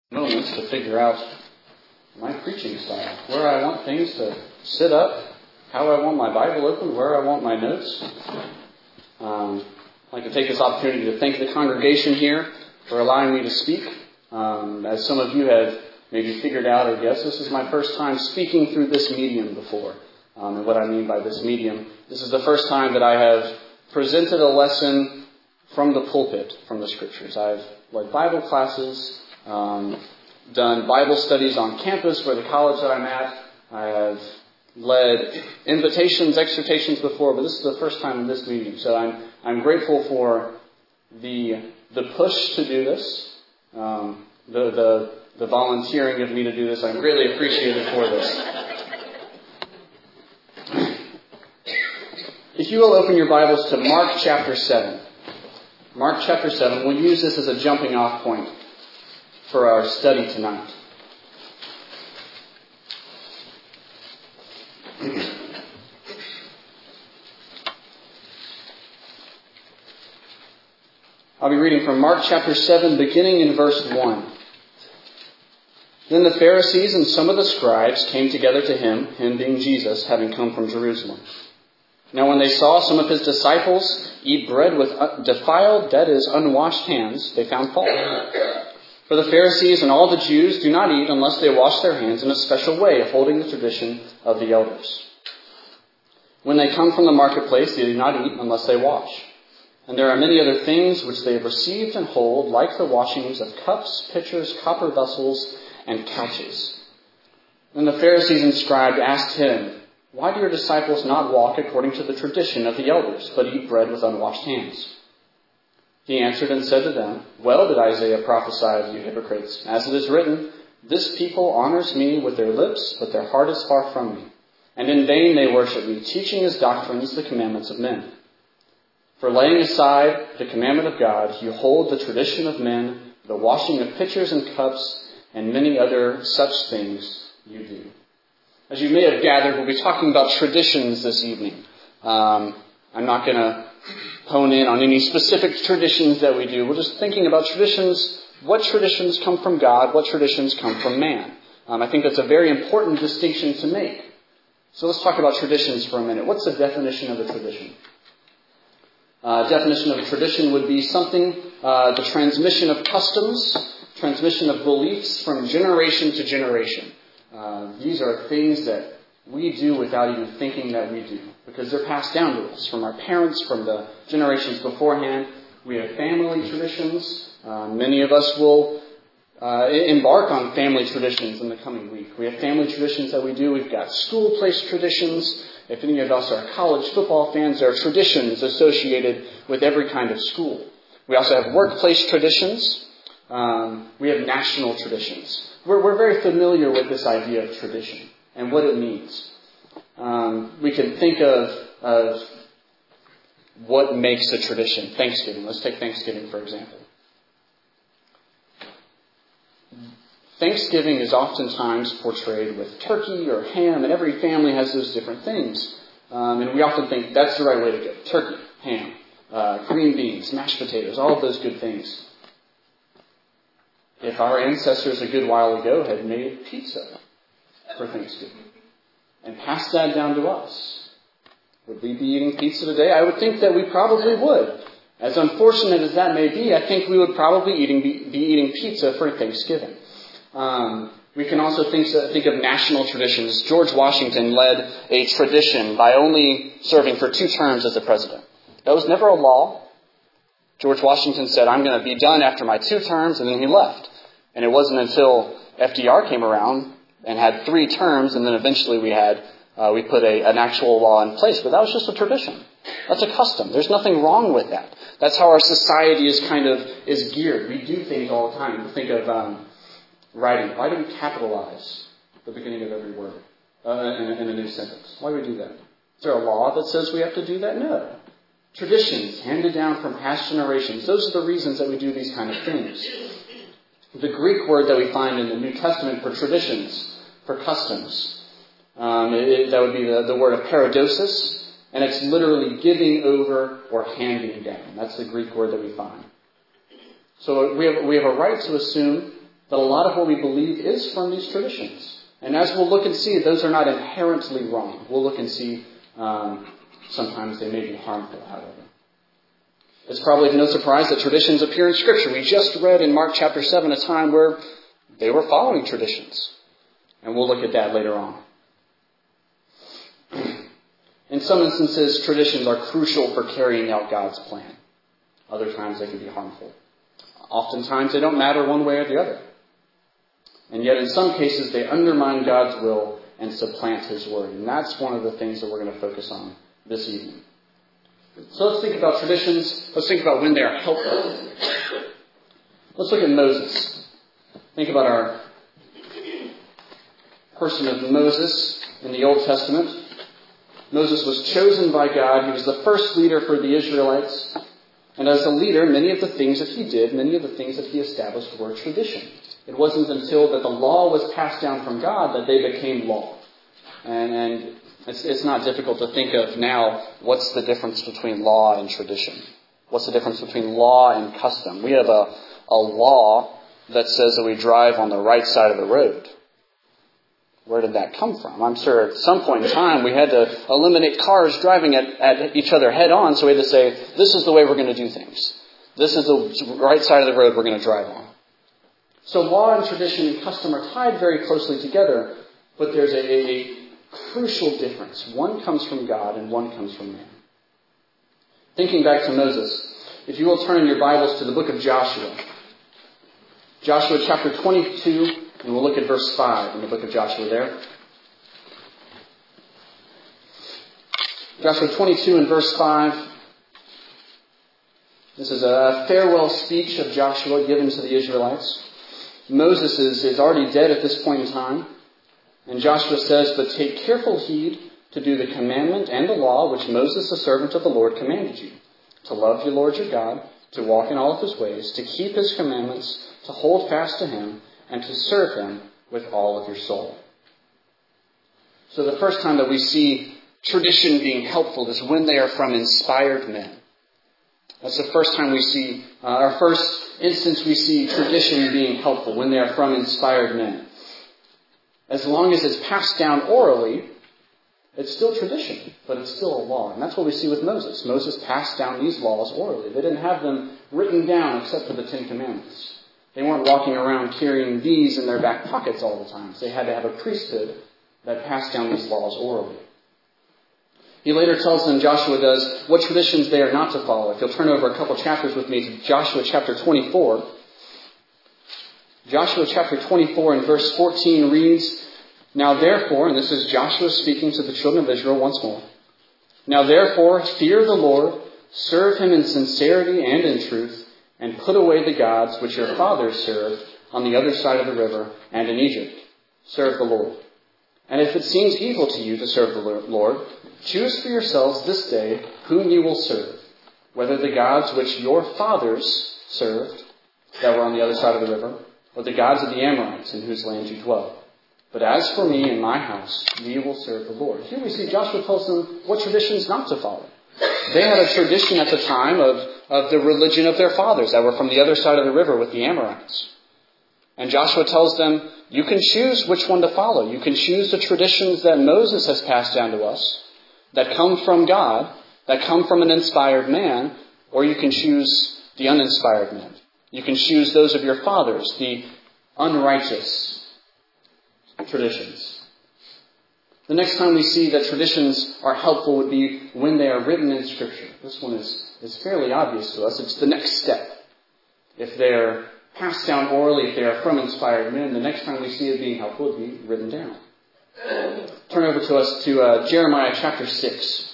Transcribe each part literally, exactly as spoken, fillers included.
moments to figure out my preaching style, where I want things to sit up, how I want my Bible open, where I want my notes. Um, I'd like to take this opportunity to thank the congregation here for allowing me to speak. Um, as some of you have maybe figured out or guessed, this is my first time speaking through this medium before. Um, and what I mean by this medium, this is the first time that I have presented a lesson from the pulpit, from the Scriptures. I've led Bible classes, um, done Bible studies on campus for the college that I'm at. I have led invitations, exhortations before, but this is the first time in this meeting. So I'm I'm grateful for the the push to do this, um, the the the volunteering of me to do this. I'm greatly appreciated for this. If you will open your Bibles to Mark chapter seven. Mark chapter seven. We'll use this as a jumping off point for our study tonight. I'll be reading from Mark chapter seven, beginning in verse one. Then the Pharisees and some of the scribes came together to him, him being Jesus, having come from Jerusalem. Now when they saw some of his disciples eat bread with defiled, that is, unwashed hands, they found fault. For the Pharisees and all the Jews do not eat unless they wash their hands in a special way, upholding the tradition of the elders. When they come from the marketplace, they do not eat unless they wash. And there are many other things which they have received and hold, like the washings of cups, pitchers, copper vessels, and couches. Then the Pharisees and scribes asked him, "Why do your disciples not walk according to the tradition of the elders, but eat bread with unwashed hands?" He answered and said to them, "Well did Isaiah prophesy of you hypocrites, as it is written, 'This people honors me with their lips, but their heart is far from me. And in vain they worship me, teaching as doctrines the commandments of men. For laying aside the commandment of God, you hold the tradition of men, the washing of pitchers and cups, and many other such things you do.'" As you may have gathered, we'll be talking about traditions this evening. Um, I'm not going to hone in on any specific traditions that we do. We're just thinking about traditions. What traditions come from God? What traditions come from man? Um, I think that's a very important distinction to make. So let's talk about traditions for a minute. What's the definition of a tradition? Uh, definition of a tradition would be something, uh, the transmission of customs, transmission of beliefs from generation to generation. Uh, these are things that we do without even thinking that we do, because they're passed down to us from our parents, from the generations beforehand. We have family traditions. Uh, many of us will uh, embark on family traditions in the coming week. We have family traditions that we do. We've got school place traditions. If any of us are college football fans, there are traditions associated with every kind of school. We also have workplace traditions. Um, we have national traditions. We're, we're very familiar with this idea of tradition and what it means. Um, we can think of, of what makes a tradition. Thanksgiving. Let's take Thanksgiving, for example. Thanksgiving is oftentimes portrayed with turkey or ham, and every family has those different things. Um, and we often think that's the right way to go. Turkey, ham, uh, green beans, mashed potatoes, all of those good things. If our ancestors a good while ago had made pizza for Thanksgiving and passed that down to us, would we be eating pizza today? I would think that we probably would. As unfortunate as that may be, I think we would probably eating, be, be eating pizza for Thanksgiving. Um, we can also think, think of national traditions. George Washington led a tradition by only serving for two terms as the president. That was never a law. George Washington said, "I'm going to be done after my two terms," and then he left. And it wasn't until F D R came around and had three terms, and then eventually we had uh, we put a, an actual law in place. But that was just a tradition. That's a custom. There's nothing wrong with that. That's how our society is kind of is geared. We do things all the time. We think of um, writing. Why do we capitalize the beginning of every word uh, in, in a new sentence? Why do we do that? Is there a law that says we have to do that? No. Traditions handed down from past generations. Those are the reasons that we do these kind of things. The Greek word that we find in the New Testament for traditions, for customs, um, it, that would be the, the word of paradosis, and it's literally giving over or handing down. That's the Greek word that we find. So we have we have a right to assume that a lot of what we believe is from these traditions. And as we'll look and see, those are not inherently wrong. We'll look and see um, sometimes they may be harmful, however. It's probably no surprise that traditions appear in Scripture. We just read in Mark chapter seven a time where they were following traditions. And we'll look at that later on. In some instances, traditions are crucial for carrying out God's plan. Other times they can be harmful. Oftentimes they don't matter one way or the other. And yet in some cases they undermine God's will and supplant His word. And that's one of the things that we're going to focus on this evening. So let's think about traditions. Let's think about when they are helpful. Let's look at Moses. Think about our person of Moses in the Old Testament. Moses was chosen by God. He was the first leader for the Israelites. And as a leader, many of the things that he did, many of the things that he established were tradition. It wasn't until that the law was passed down from God that they became law. And, and it's, it's not difficult to think of now, what's the difference between law and tradition? What's the difference between law and custom? We have a, a law that says that we drive on the right side of the road. Where did that come from? I'm sure at some point in time we had to eliminate cars driving at, at each other head on, so we had to say, this is the way we're going to do things. This is the right side of the road we're going to drive on. So law and tradition and custom are tied very closely together, but there's a, a crucial difference. One comes from God and one comes from man. Thinking back to Moses, if you will turn in your Bibles to the book of Joshua. Joshua chapter twenty-two, and we'll look at verse five in the book of Joshua there. Joshua twenty-two and verse five. This is a farewell speech of Joshua given to the Israelites. Moses is, is already dead at this point in time. And Joshua says, but take careful heed to do the commandment and the law which Moses, the servant of the Lord, commanded you. To love the Lord your God, to walk in all of His ways, to keep His commandments, to hold fast to Him, and to serve Him with all of your soul. So the first time that we see tradition being helpful is when they are from inspired men. That's the first time we see, uh, our first instance we see tradition being helpful, when they are from inspired men. As long as it's passed down orally, it's still tradition, but it's still a law. And that's what we see with Moses. Moses passed down these laws orally. They didn't have them written down except for the Ten Commandments. They weren't walking around carrying these in their back pockets all the time. So they had to have a priesthood that passed down these laws orally. He later tells them, Joshua does, what traditions they are not to follow. If you'll turn over a couple chapters with me to Joshua chapter twenty-four. Joshua chapter twenty-four and verse fourteen reads, Now therefore, and this is Joshua speaking to the children of Israel once more. Now therefore, fear the Lord, serve Him in sincerity and in truth, and put away the gods which your fathers served on the other side of the river and in Egypt. Serve the Lord. And if it seems evil to you to serve the Lord, choose for yourselves this day whom you will serve, whether the gods which your fathers served that were on the other side of the river, or the gods of the Amorites in whose land you dwell. But as for me and my house, we will serve the Lord. Here we see Joshua tells them what traditions not to follow. They had a tradition at the time of, of the religion of their fathers that were from the other side of the river with the Amorites. And Joshua tells them, you can choose which one to follow. You can choose the traditions that Moses has passed down to us, that come from God, that come from an inspired man, or you can choose the uninspired men. You can choose those of your fathers, the unrighteous traditions. The next time we see that traditions are helpful would be when they are written in Scripture. This one is, is fairly obvious to us. It's the next step. If they're passed down orally, if they are from inspired men, the next time we see it being helpful would be written down. Turn over to us to uh, Jeremiah chapter six.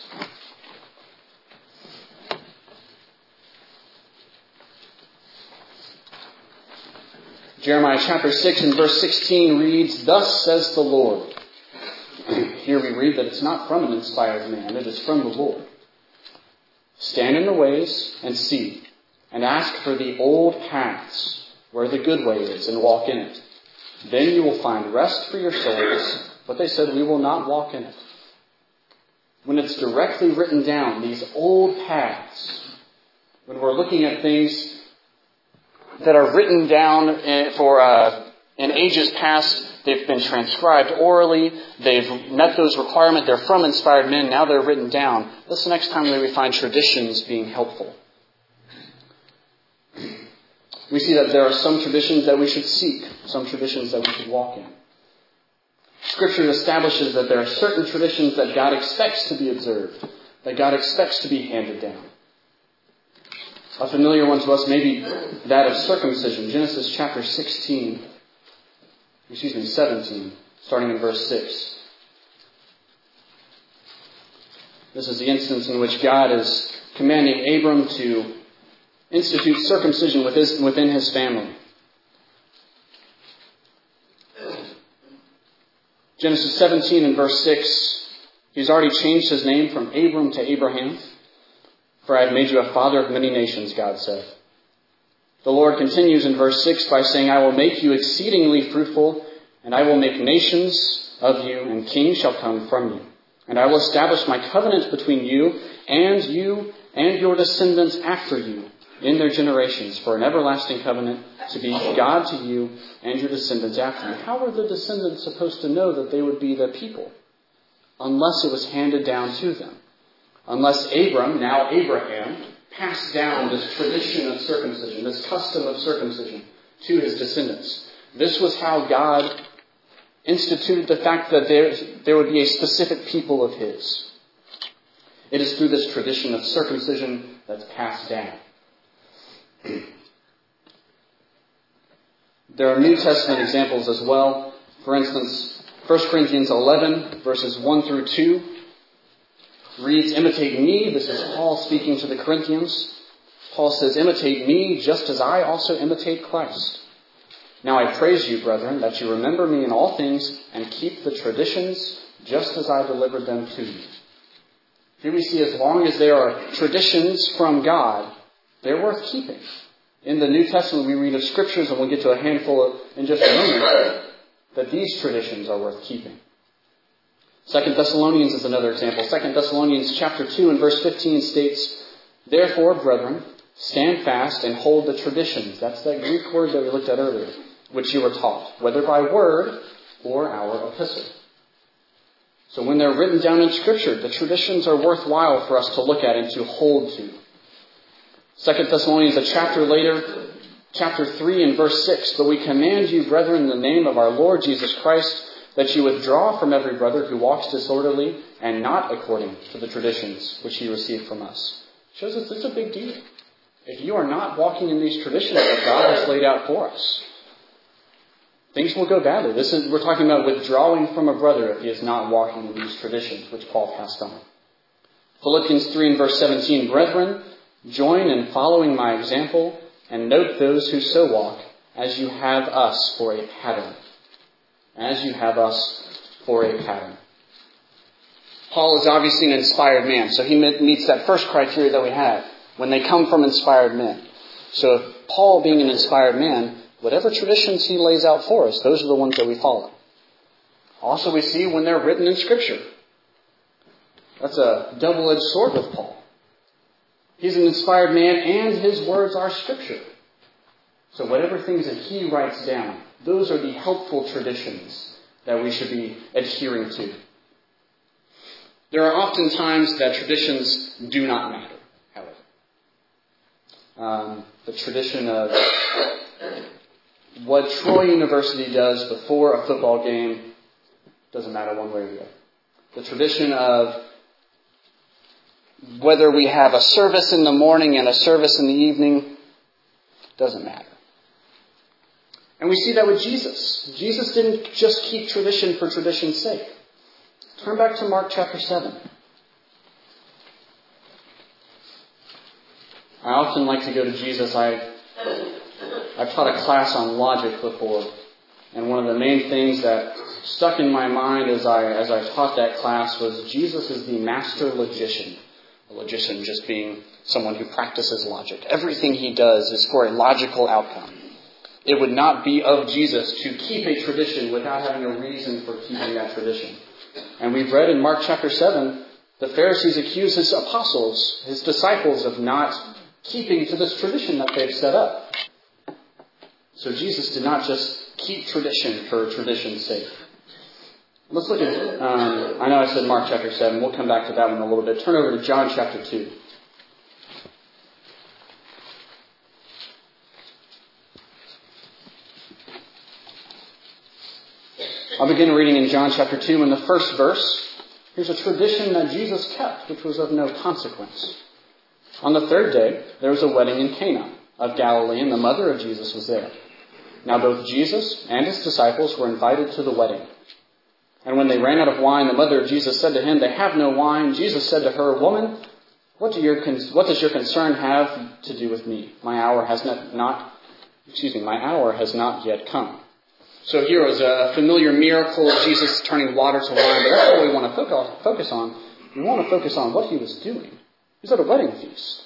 Jeremiah chapter six and verse sixteen reads, Thus says the Lord. Here we read that it's not from an inspired man, it is from the Lord. Stand in the ways and see, and ask for the old paths, where the good way is, and walk in it. Then you will find rest for your souls. But they said, we will not walk in it. When it's directly written down, these old paths, when we're looking at things that are written down for uh, in ages past. They've been transcribed orally. They've met those requirements. They're from inspired men. Now they're written down. This is the next time that we find traditions being helpful. We see that there are some traditions that we should seek, some traditions that we should walk in. Scripture establishes that there are certain traditions that God expects to be observed, that God expects to be handed down. A familiar one to us may be that of circumcision. Genesis chapter sixteen, excuse me, seventeen, starting in verse six. This is the instance in which God is commanding Abram to institute circumcision within his family. Genesis seventeen and verse six, he's already changed his name from Abram to Abraham. For I have made you a father of many nations, God said. The Lord continues in verse six by saying, I will make you exceedingly fruitful, and I will make nations of you, and kings shall come from you. And I will establish my covenant between you and you and your descendants after you in their generations for an everlasting covenant to be God to you and your descendants after you. How were the descendants supposed to know that they would be the people? Unless it was handed down to them. Unless Abram, now Abraham, passed down this tradition of circumcision, this custom of circumcision to his descendants. This was how God instituted the fact that there, there would be a specific people of his. It is through this tradition of circumcision that's passed down. There are New Testament examples as well. For instance, First Corinthians eleven, verses one through two, reads, imitate me. This is Paul speaking to the Corinthians. Paul says, imitate me just as I also imitate Christ. Now I praise you, brethren, that you remember me in all things and keep the traditions just as I delivered them to you. Here we see as long as there are traditions from God, they're worth keeping. In the New Testament, we read of scriptures, and we'll get to a handful in just a moment, that these traditions are worth keeping. Second Thessalonians is another example. Second Thessalonians chapter two and verse fifteen states, therefore, brethren, stand fast and hold the traditions. That's that Greek word that we looked at earlier, which you were taught, whether by word or our epistle. So when they're written down in Scripture, the traditions are worthwhile for us to look at and to hold to. Second Thessalonians, a chapter later, chapter three and verse six, but we command you, brethren, in the name of our Lord Jesus Christ, that you withdraw from every brother who walks disorderly and not according to the traditions which he received from us. Shows us it's a big deal. If you are not walking in these traditions that God has laid out for us, things will go badly. This is, we're talking about withdrawing from a brother if he is not walking in these traditions which Paul passed on. Philippians three and verse seventeen, brethren, join in following my example and note those who so walk as you have us for a pattern. As you have us for a pattern. Paul is obviously an inspired man, so he meets that first criteria that we have, when they come from inspired men. So if Paul, being an inspired man, whatever traditions he lays out for us, those are the ones that we follow. Also we see when they're written in Scripture. That's a double-edged sword with Paul. He's an inspired man and his words are Scripture. So whatever things that he writes down, those are the helpful traditions that we should be adhering to. There are often times that traditions do not matter, however. Um, the tradition of what Troy University does before a football game doesn't matter one way or the other. The tradition of whether we have a service in the morning and a service in the evening doesn't matter. And we see that with Jesus. Jesus didn't just keep tradition for tradition's sake. Turn back to Mark chapter seven. I often like to go to Jesus. I, I've taught a class on logic before. And one of the main things that stuck in my mind as I, as I taught that class was Jesus is the master logician. A logician just being someone who practices logic. Everything he does is for a logical outcome. It would not be of Jesus to keep a tradition without having a reason for keeping that tradition. And we've read in Mark chapter seven, the Pharisees accuse his apostles, his disciples, of not keeping to this tradition that they've set up. So Jesus did not just keep tradition for tradition's sake. Let's look at, um, I know I said Mark chapter seven. We'll come back to that one in a little bit. Turn over to John chapter two. I'll begin reading in John chapter two in the first verse. Here's a tradition that Jesus kept, which was of no consequence. On the third day, there was a wedding in Cana of Galilee, and the mother of Jesus was there. Now both Jesus and his disciples were invited to the wedding. And when they ran out of wine, the mother of Jesus said to him, "They have no wine." Jesus said to her, "Woman, what, do your, what does your concern have to do with me? My hour has not, not, excuse me, my hour has not yet come." So here was a familiar miracle of Jesus turning water to wine, but that's what we want to focus on. We want to focus on what he was doing. He was at a wedding feast.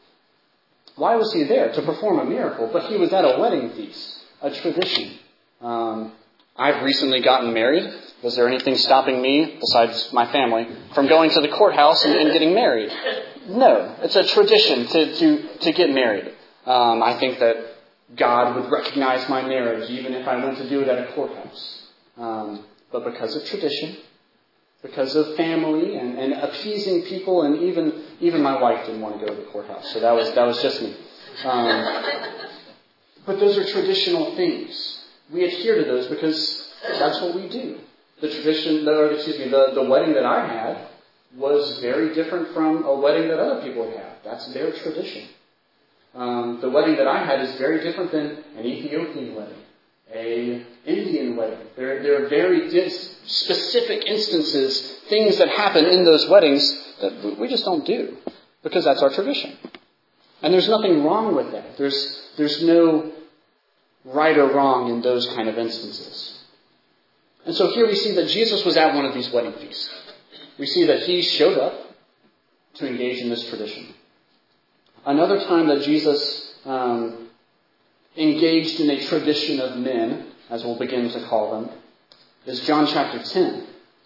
Why was he there? To perform a miracle, but he was at a wedding feast, a tradition. Um, I've recently gotten married. Was there anything stopping me, besides my family, from going to the courthouse and, and getting married? No. It's a tradition to, to, to get married. Um, I think that God would recognize my marriage even if I went to do it at a courthouse. Um, but because of tradition, because of family and, and appeasing people, and even even my wife didn't want to go to the courthouse. So that was that was just me. Um, but those are traditional things. We adhere to those because that's what we do. The tradition, or excuse me, the, the wedding that I had was very different from a wedding that other people had. That's their tradition. Um, the wedding that I had is very different than an Ethiopian wedding, a Indian wedding. There, there are very dis- specific instances, things that happen in those weddings that we just don't do because that's our tradition. And there's nothing wrong with that. There's, there's no right or wrong in those kind of instances. And so here we see that Jesus was at one of these wedding feasts. We see that he showed up to engage in this tradition. Another time that Jesus um, engaged in a tradition of men, as we'll begin to call them, is John chapter ten.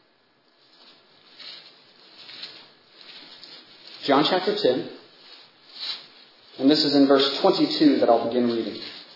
John chapter ten, and this is in verse twenty-two that I'll begin reading.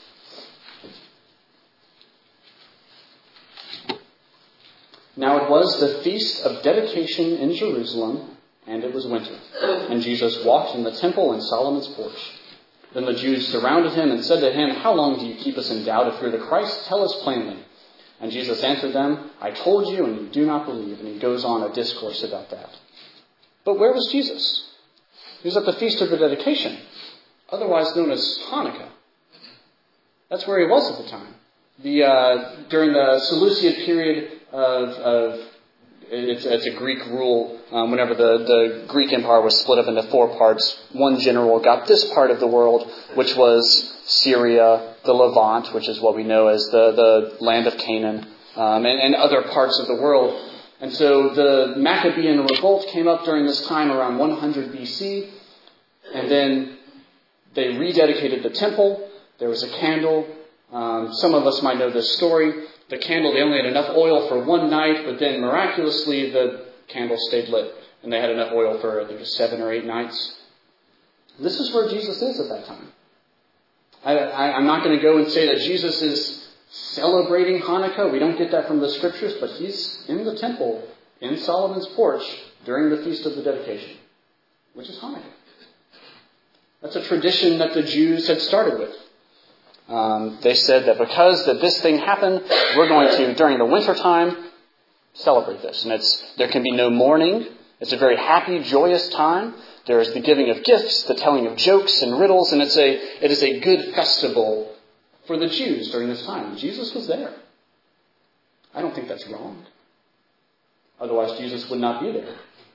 Now it was the feast of dedication in Jerusalem, and it was winter. And Jesus walked in the temple in Solomon's porch. Then the Jews surrounded him and said to him, "How long do you keep us in doubt? If you're the Christ, tell us plainly." And Jesus answered them, "I told you, and you do not believe." And he goes on a discourse about that. But where was Jesus? He was at the Feast of the Dedication, otherwise known as Hanukkah. That's where he was at the time. The uh, during the Seleucid period of, of It's, it's a Greek rule. Um, whenever the, the Greek Empire was split up into four parts, one general got this part of the world, which was Syria, the Levant, which is what we know as the, the land of Canaan, um, and, and other parts of the world. And so the Maccabean revolt came up during this time around one hundred B C, and then they rededicated the temple. There was a candle. Um, some of us might know this story. The candle, they only had enough oil for one night, but then miraculously the candle stayed lit. And they had enough oil for, I think, seven or eight nights. This is where Jesus is at that time. I, I, I'm not going to go and say that Jesus is celebrating Hanukkah. We don't get that from the scriptures, but he's in the temple in Solomon's porch during the Feast of the Dedication, which is Hanukkah. That's a tradition that the Jews had started with. Um, they said that because that this thing happened, we're going to, during the winter time, celebrate this. And it's there can be no mourning. It's a very happy, joyous time. There is the giving of gifts, the telling of jokes and riddles, and it's a it is a good festival for the Jews during this time. Jesus was there. I don't think that's wrong. Otherwise, Jesus would not be there.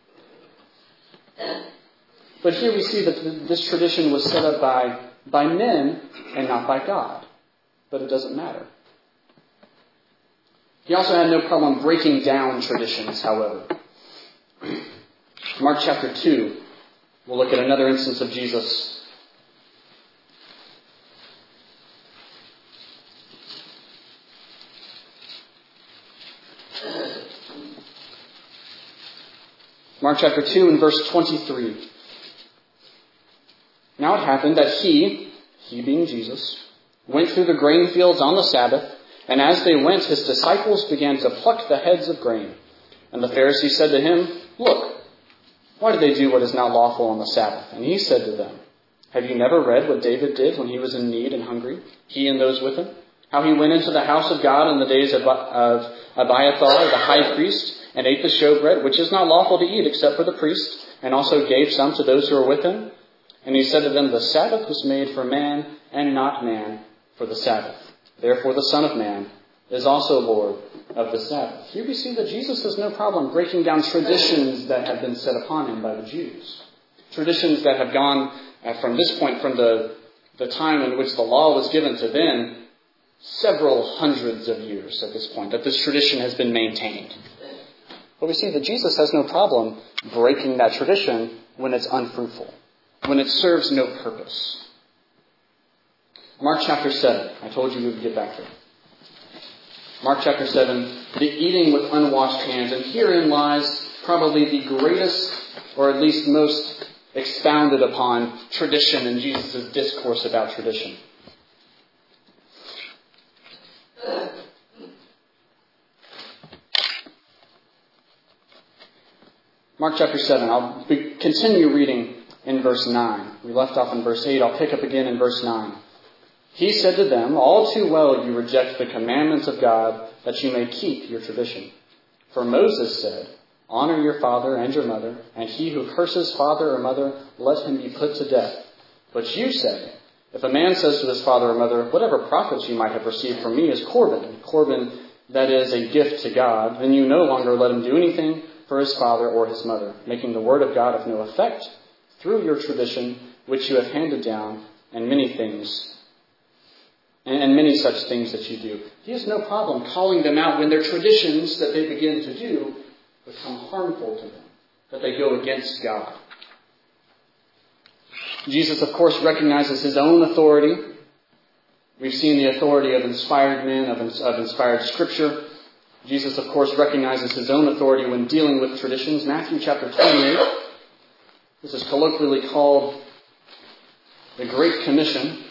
But here we see that this tradition was set up by by men and not by God. But it doesn't matter. He also had no problem breaking down traditions, however. Mark chapter two, we'll look at another instance of Jesus. Mark chapter two and verse twenty-three. Now it happened that he, he being Jesus, went through the grain fields on the Sabbath, and as they went, his disciples began to pluck the heads of grain. And the Pharisees said to him, Look, why do they do what is not lawful on the Sabbath? And he said to them, Have you never read what David did when he was in need and hungry, he and those with him? How he went into the house of God in the days of, of Abiathar, the high priest, and ate the showbread, which is not lawful to eat except for the priest, and also gave some to those who were with him. And he said to them, The Sabbath was made for man, and not man for the Sabbath. Therefore the Son of Man is also Lord of the Sabbath. Here we see that Jesus has no problem breaking down traditions that have been set upon him by the Jews. Traditions that have gone uh, from this point, from the, the time in which the law was given to then, several hundreds of years at this point, that this tradition has been maintained. But we see that Jesus has no problem breaking that tradition when it's unfruitful, when it serves no purpose. Mark chapter seven. I told you we would get back there. Mark chapter seven, the eating with unwashed hands. And herein lies probably the greatest, or at least most expounded upon tradition in Jesus' discourse about tradition. Mark chapter seven. I'll continue reading in verse nine. We left off in verse eight. I'll pick up again in verse nine. He said to them, All too well you reject the commandments of God, that you may keep your tradition. For Moses said, Honor your father and your mother, and he who curses father or mother, let him be put to death. But you say, If a man says to his father or mother, Whatever profits you might have received from me is Corban, Corban, that is a gift to God, then you no longer let him do anything for his father or his mother, making the word of God of no effect through your tradition, which you have handed down, and many things And many such things that you do. He has no problem calling them out when their traditions that they begin to do become harmful to them, that they go against God. Jesus, of course, recognizes his own authority. We've seen the authority of inspired men, of, of inspired scripture. Jesus, of course, recognizes his own authority when dealing with traditions. Matthew chapter twenty-eight. This is colloquially called the Great Commission.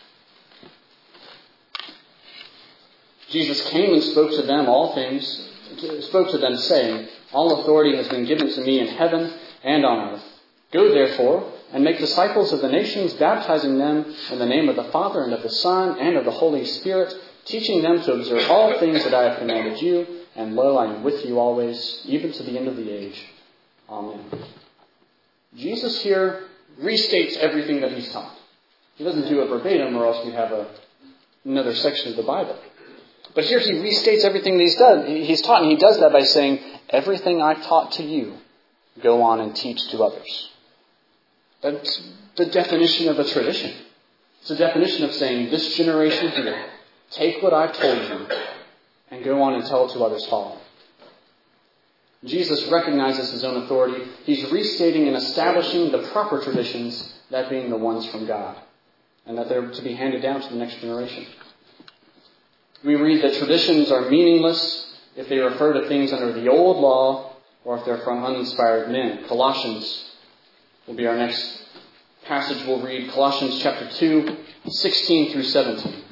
Jesus came and spoke to them all things, spoke to them saying, All authority has been given to me in heaven and on earth. Go therefore and make disciples of the nations, baptizing them in the name of the Father and of the Son and of the Holy Spirit, teaching them to observe all things that I have commanded you. And lo, I am with you always, even to the end of the age. Amen. Jesus here restates everything that he's taught. He doesn't do it verbatim, or else we have a, another section of the Bible. But here he restates everything that he's done. He's taught, and he does that by saying, Everything I've taught to you, go on and teach to others. That's the definition of a tradition. It's a definition of saying, this generation here, take what I've told you, and go on and tell it to others following. Jesus recognizes his own authority. He's restating and establishing the proper traditions, that being the ones from God, and that they're to be handed down to the next generation. We read that traditions are meaningless if they refer to things under the old law or if they're from uninspired men. Colossians will be our next passage we'll read. Colossians chapter two, sixteen through seventeen.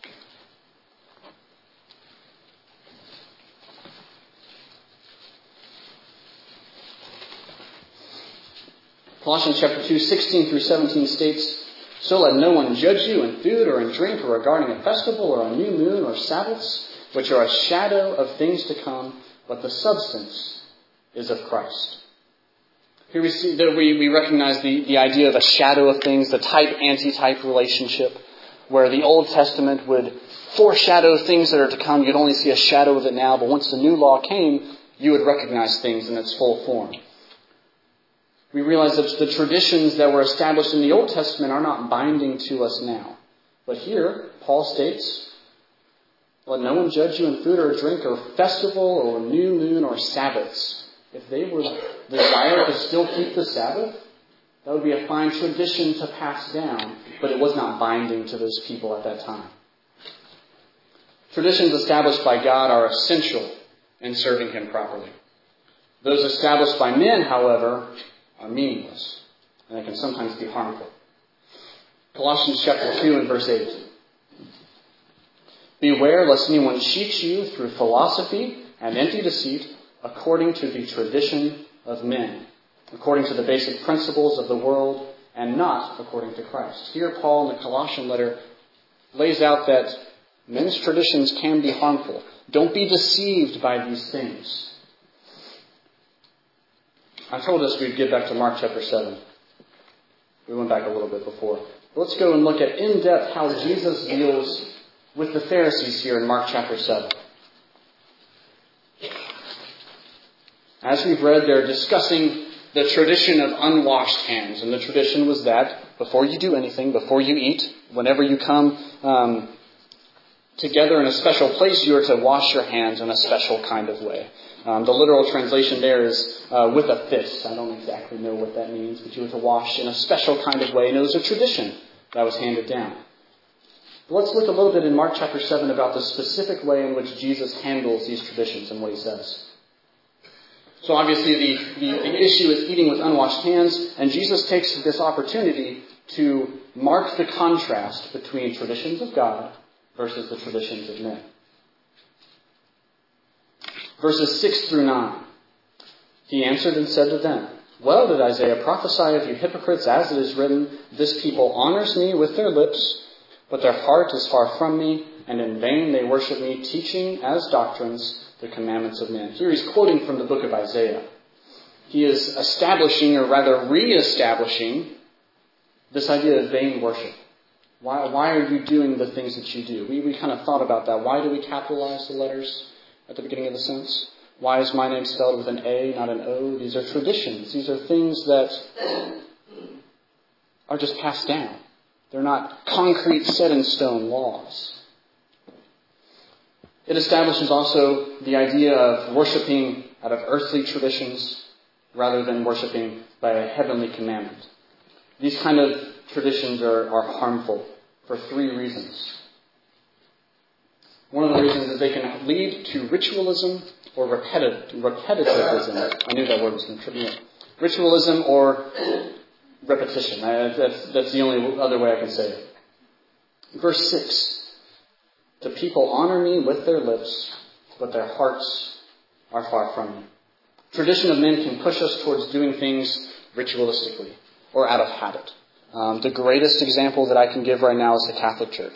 Colossians chapter two, sixteen through seventeen states, So let no one judge you in food or in drink or regarding a festival or a new moon or Sabbaths, which are a shadow of things to come, but the substance is of Christ. Here we see that we, we recognize the, the idea of a shadow of things, the type-antitype relationship, where the Old Testament would foreshadow things that are to come. You'd only see a shadow of it now, but once the new law came, you would recognize things in its full form. We realize that the traditions that were established in the Old Testament are not binding to us now. But here, Paul states, let no one judge you in food or drink or festival or new moon or Sabbaths. If they would desire to still keep the Sabbath, that would be a fine tradition to pass down, but it was not binding to those people at that time. Traditions established by God are essential in serving Him properly. Those established by men, however, are meaningless, and they can sometimes be harmful. Colossians chapter two and verse eight. Beware lest anyone cheats you through philosophy and empty deceit, according to the tradition of men, according to the basic principles of the world, and not according to Christ. Here, Paul in the Colossian letter lays out that men's traditions can be harmful. Don't be deceived by these things. I told us we'd get back to Mark chapter seven. We went back a little bit before. Let's go and look at in depth how Jesus deals with the Pharisees here in Mark chapter seven. As we've read, they're discussing the tradition of unwashed hands. And the tradition was that before you do anything, before you eat, whenever you come um, together in a special place, you are to wash your hands in a special kind of way. Um, the literal translation there is uh, with a fist. I don't exactly know what that means, but you were to wash in a special kind of way. And it was a tradition that was handed down. But let's look a little bit in Mark chapter seven about the specific way in which Jesus handles these traditions and what he says. So obviously the, the, the issue is eating with unwashed hands, and Jesus takes this opportunity to mark the contrast between traditions of God versus the traditions of men. Verses six through nine. He answered and said to them, Well did Isaiah prophesy of you hypocrites, as it is written, This people honors me with their lips, but their heart is far from me, and in vain they worship me, teaching as doctrines the commandments of men. Here he's quoting from the book of Isaiah. He is establishing, or rather re-establishing, this idea of vain worship. Why, why are you doing the things that you do? We, we kind of thought about that. Why do we capitalize the letters at the beginning of the sentence? Why is my name spelled with an A, not an O? These are traditions. These are things that are just passed down. They're not concrete, set-in-stone laws. It establishes also the idea of worshiping out of earthly traditions rather than worshiping by a heavenly commandment. These kind of traditions are, are harmful for three reasons. One of the reasons is they can lead to ritualism or repetitive, repetitivism. I knew that word was going to trip me up. Ritualism or repetition. I, that's, that's the only other way I can say it. Verse six. The people honor me with their lips, but their hearts are far from me. Tradition of men can push us towards doing things ritualistically or out of habit. Um, the greatest example that I can give right now is the Catholic Church.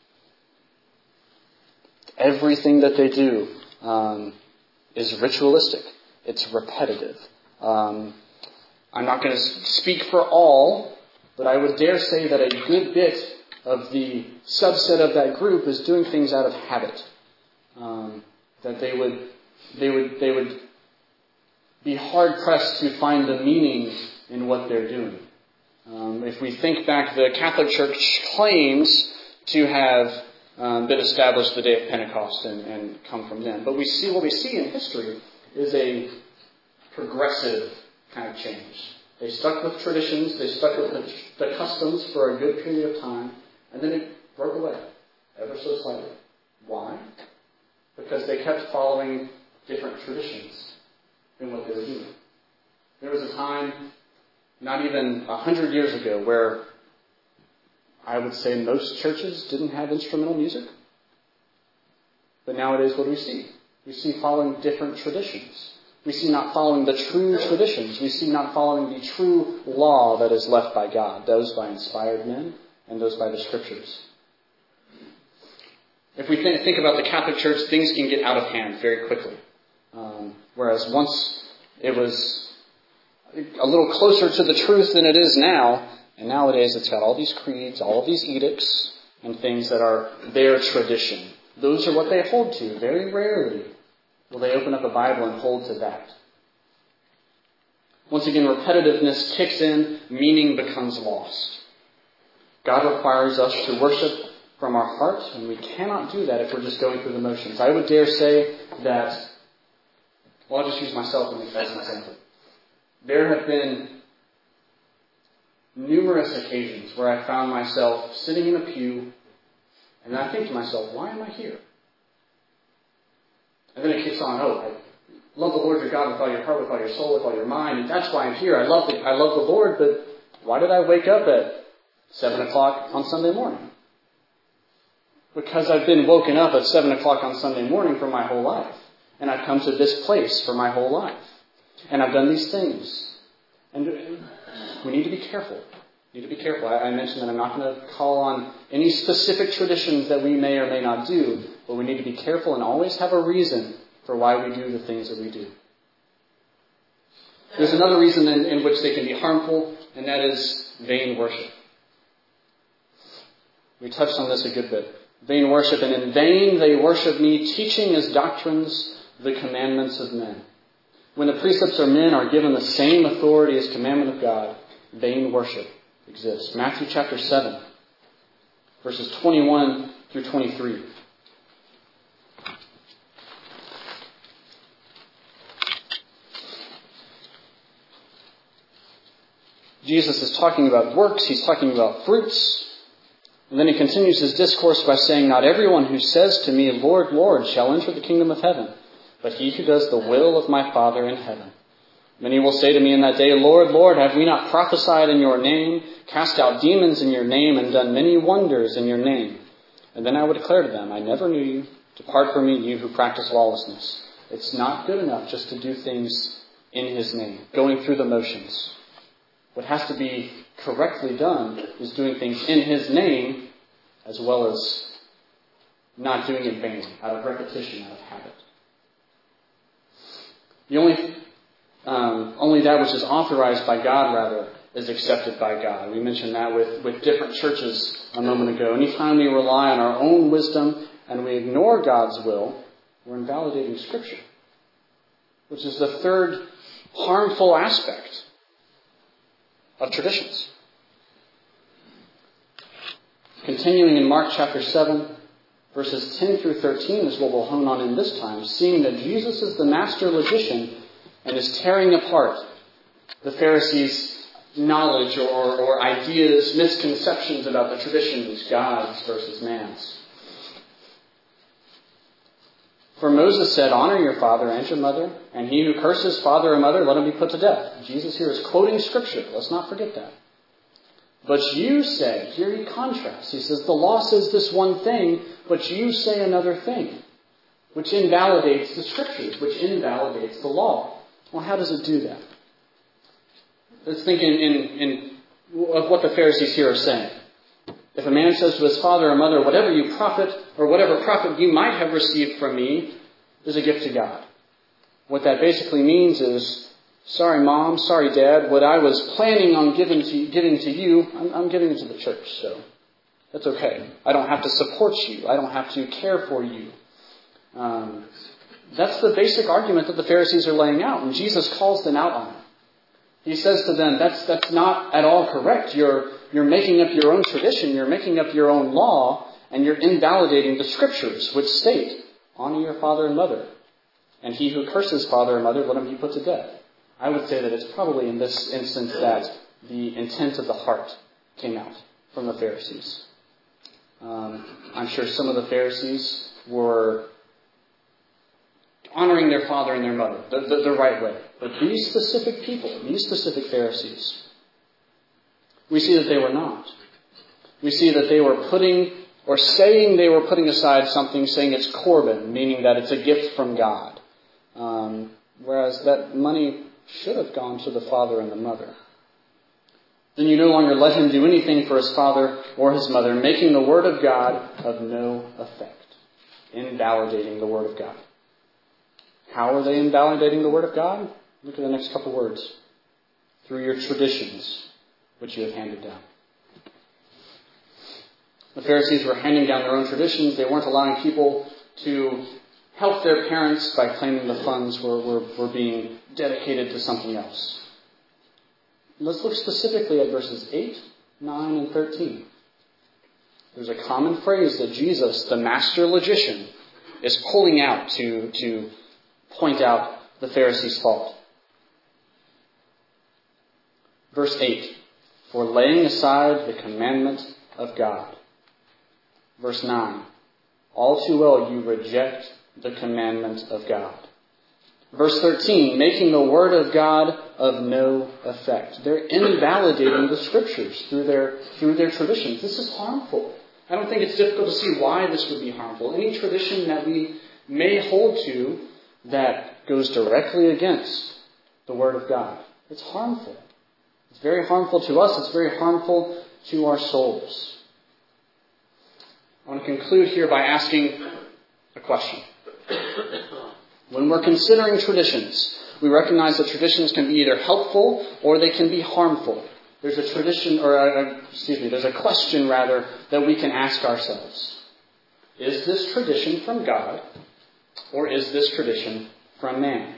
Everything that they do um, is ritualistic. It's repetitive. Um, I'm not going to speak for all, but I would dare say that a good bit of the subset of that group is doing things out of habit. Um, that they would, they would, they would be hard pressed to find the meaning in what they're doing. Um, if we think back, the Catholic Church claims to have um, been established the day of Pentecost and, and come from then. But we see what we see in history is a progressive kind of change. They stuck with traditions, they stuck with the, the customs for a good period of time, and then it broke away, ever so slightly. Why? Because they kept following different traditions than what they were doing. There was a time, not even a hundred years ago, where I would say most churches didn't have instrumental music. But nowadays, what do we see? We see following different traditions. We see not following the true traditions. We see not following the true law that is left by God, those by inspired men and those by the Scriptures. If we think, think about the Catholic Church, things can get out of hand very quickly. Um, whereas once it was a little closer to the truth than it is now, and nowadays it's got all these creeds, all of these edicts, and things that are their tradition. Those are what they hold to. Very rarely will they open up a Bible and hold to that. Once again, repetitiveness kicks in, meaning becomes lost. God requires us to worship from our heart, and we cannot do that if we're just going through the motions. I would dare say that, well, I'll just use myself as an example. There have been numerous occasions where I found myself sitting in a pew, and I think to myself, why am I here? And then it kicks on, oh, I love the Lord your God with all your heart, with all your soul, with all your mind, and that's why I'm here. I love the, I love the Lord, but why did I wake up at seven o'clock on Sunday morning? because I've been woken up at seven o'clock on Sunday morning for my whole life. And I've come to this place for my whole life. And I've done these things. And we need to be careful. We need to be careful. I, I mentioned that I'm not going to call on any specific traditions that we may or may not do, but we need to be careful and always have a reason for why we do the things that we do. There's another reason in, in which they can be harmful, and that is vain worship. We touched on this a good bit. Vain worship, and in vain they worship me, teaching as doctrines the commandments of men. When the precepts of men are given the same authority as commandment of God, vain worship exists. Matthew chapter seven, verses twenty-one through twenty-three. Jesus is talking about works, he's talking about fruits. And then he continues his discourse by saying, not everyone who says to me, Lord, Lord, shall enter the kingdom of heaven, but he who does the will of my Father in heaven. Many will say to me in that day, Lord, Lord, have we not prophesied in your name, cast out demons in your name, and done many wonders in your name? And then I would declare to them, I never knew you. Depart from me, you who practice lawlessness. It's not good enough just to do things in his name, going through the motions. What has to be correctly done is doing things in his name, as well as not doing it in vain, out of repetition, out of habit. The only, um, only that which is authorized by God, rather, is accepted by God. We mentioned that with, with different churches a moment ago. Anytime we rely on our own wisdom and we ignore God's will, we're invalidating Scripture, which is the third harmful aspect of traditions. Continuing in Mark chapter seven, verses ten through thirteen is what we'll hone on in this time, seeing that Jesus is the master logician and is tearing apart the Pharisees' knowledge or, or ideas, misconceptions about the traditions, God's versus man's. For Moses said, honor your father and your mother, and he who curses father or mother, let him be put to death. Jesus here is quoting Scripture. Let's not forget that. But you say, here he contrasts. He says, the law says this one thing, but you say another thing, which invalidates the Scriptures, which invalidates the law. Well, how does it do that? Let's think in, in, in of what the Pharisees here are saying. If a man says to his father or mother, whatever you profit, or whatever profit you might have received from me, is a gift to God. What that basically means is, sorry mom, sorry dad, what I was planning on giving to, giving to you, I'm, I'm giving it to the church, so that's okay. I don't have to support you. I don't have to care for you. Um, that's the basic argument that the Pharisees are laying out, and Jesus calls them out on it. He says to them, that's that's not at all correct. You're you're making up your own tradition, you're making up your own law, and you're invalidating the Scriptures, which state, honor your father and mother. And he who curses father and mother, let him be put to death. I would say that it's probably in this instance that the intent of the heart came out from the Pharisees. Um, I'm sure some of the Pharisees were honoring their father and their mother the, the, the right way. But these specific people, these specific Pharisees, we see that they were not. We see that they were putting, or saying they were putting aside something, saying it's Corban, meaning that it's a gift from God. Um, whereas that money should have gone to the father and the mother. Then you no longer let him do anything for his father or his mother, making the word of God of no effect, invalidating the word of God. How are they invalidating the word of God? Look at the next couple words. Through your traditions, which you have handed down. The Pharisees were handing down their own traditions. They weren't allowing people to help their parents by claiming the funds were, were, were being dedicated to something else. Let's look specifically at verses eight, nine, and thirteen. There's a common phrase that Jesus, the master logician, is pulling out to, to point out the Pharisees' fault. Verse eight, for laying aside the commandment of God. Verse nine, all too well you reject the commandment of God. Verse thirteen, making the word of God of no effect. They're invalidating the Scriptures through their, through their traditions. This is harmful. I don't think it's difficult to see why this would be harmful. Any tradition that we may hold to that goes directly against the Word of God, it's harmful. It's very harmful to us. It's very harmful to our souls. I want to conclude here by asking a question. When we're considering traditions, we recognize that traditions can be either helpful or they can be harmful. There's a tradition, or a, excuse me, there's a question rather that we can ask ourselves. Is this tradition from God, or is this tradition from man?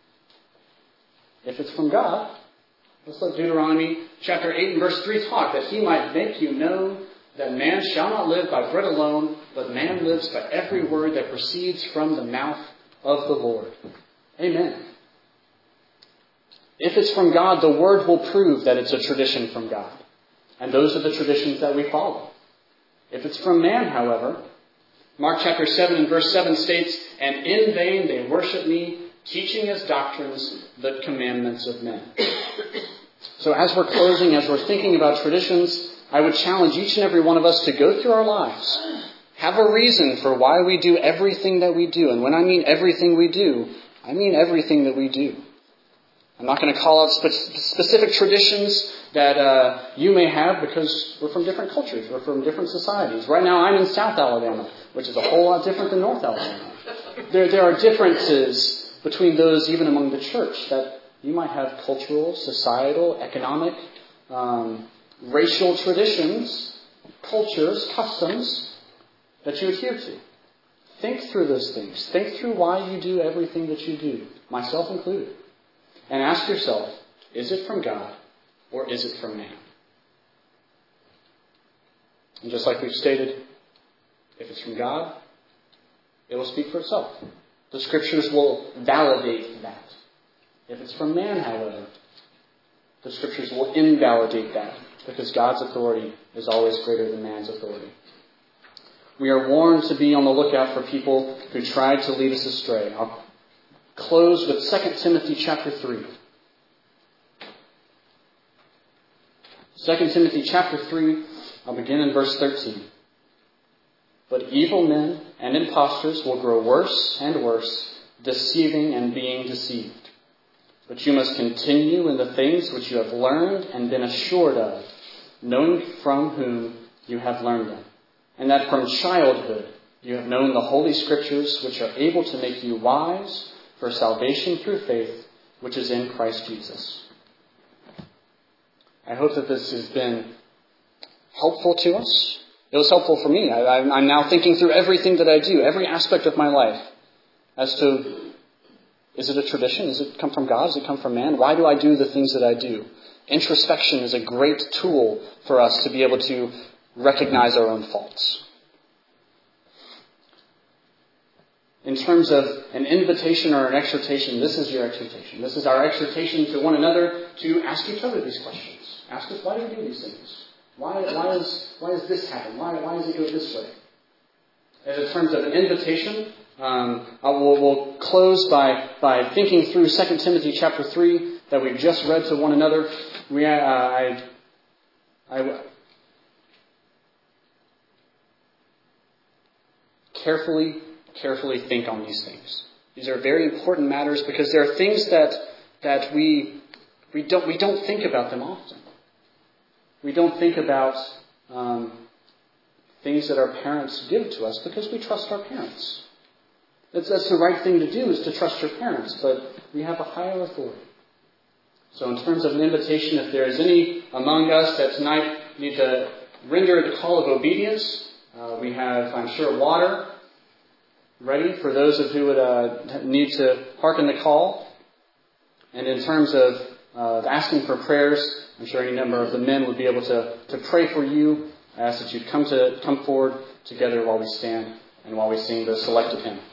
If it's from God, let's let Deuteronomy chapter eight and verse three talk, that he might make you know that man shall not live by bread alone, but man lives by every word that proceeds from the mouth of the Lord. Amen. If it's from God, the Word will prove that it's a tradition from God. And those are the traditions that we follow. If it's from man, however, Mark chapter seven and verse seven states, and in vain they worship me, teaching as doctrines the commandments of men. So as we're closing, as we're thinking about traditions, I would challenge each and every one of us to go through our lives. Have a reason for why we do everything that we do. And when I mean everything we do, I mean everything that we do. I'm not going to call out spe- specific traditions that uh, you may have because we're from different cultures. We're from different societies. Right now I'm in South Alabama, which is a whole lot different than North Alabama. There, there are differences between those even among the church, that you might have cultural, societal, economic, um, racial traditions, cultures, customs that you adhere to. Think through those things. Think through why you do everything that you do, myself included. And ask yourself, is it from God or is it from man? And just like we've stated, if it's from God, it will speak for itself. The Scriptures will validate that. If it's from man, however, the Scriptures will invalidate that, because God's authority is always greater than man's authority. We are warned to be on the lookout for people who tried to lead us astray. I'll close with Second Timothy chapter three. Second Timothy chapter three, I'll begin in verse thirteen. But evil men and impostors will grow worse and worse, deceiving and being deceived. But you must continue in the things which you have learned and been assured of, knowing from whom you have learned them, and that from childhood you have known the Holy Scriptures, which are able to make you wise for salvation through faith, which is in Christ Jesus. I hope that this has been helpful to us. It was helpful for me. I, I'm now thinking through everything that I do, every aspect of my life, as to, is it a tradition? Does it come from God? Does it come from man? Why do I do the things that I do? Introspection is a great tool for us to be able to recognize our own faults. In terms of an invitation or an exhortation, this is your exhortation. This is our exhortation to one another to ask each other these questions. Ask us, why do we do these things? Why, why, is, why does this happen? Why, why does it go this way? As in terms of an invitation, um, I will, we'll close by, by thinking through Second Timothy chapter three that we've just read to one another. We, uh, I, I, carefully, carefully think on these things. These are very important matters because there are things that that we we don't we don't think about them often. We don't think about um, things that our parents give to us because we trust our parents. That's, that's the right thing to do, is to trust your parents, but we have a higher authority. So in terms of an invitation, if there is any among us that tonight need to render the call of obedience, uh, we have, I'm sure, water ready for those of who would uh, need to hearken the call. And in terms of uh, asking for prayers, I'm sure any number of the men would be able to, to pray for you. I ask that you come to come forward together while we stand and while we sing the selected hymn.